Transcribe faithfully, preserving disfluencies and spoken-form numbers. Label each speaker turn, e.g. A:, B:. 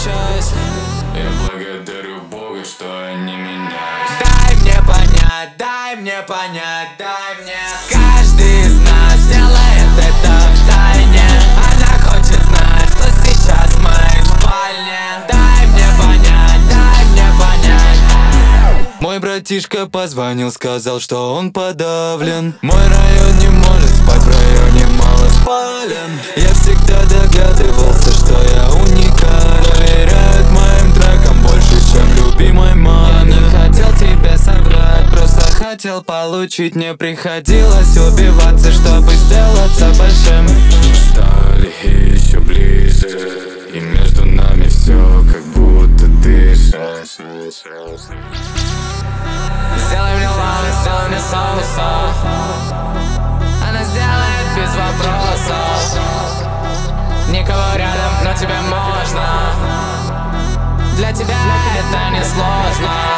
A: сейчас.
B: Я благодарю Бога, что я не меняюсь.
A: Дай мне понять, дай мне понять, дай мне. Каждый из нас делает это втайне. Она хочет знать, что сейчас в моей спальне. Дай мне понять, дай мне понять. Мой братишка позвонил, сказал, что он подавлен. Мой район не может спать, в районе мало спален. Я всегда догадывался, что я уникален. Доверяют моим трекам больше, чем любимой маме. Я не хотел тебе соврать, просто хотел получить. Мне приходилось убиваться, чтобы сделаться большим.
B: Стали еще ближе, и между нами все как будто дышит.
A: Сделай мне лавы, сделай мне соуса. Она сделает без вопросов. Никого рядом, но тебе можно. Для тебя это не сложно.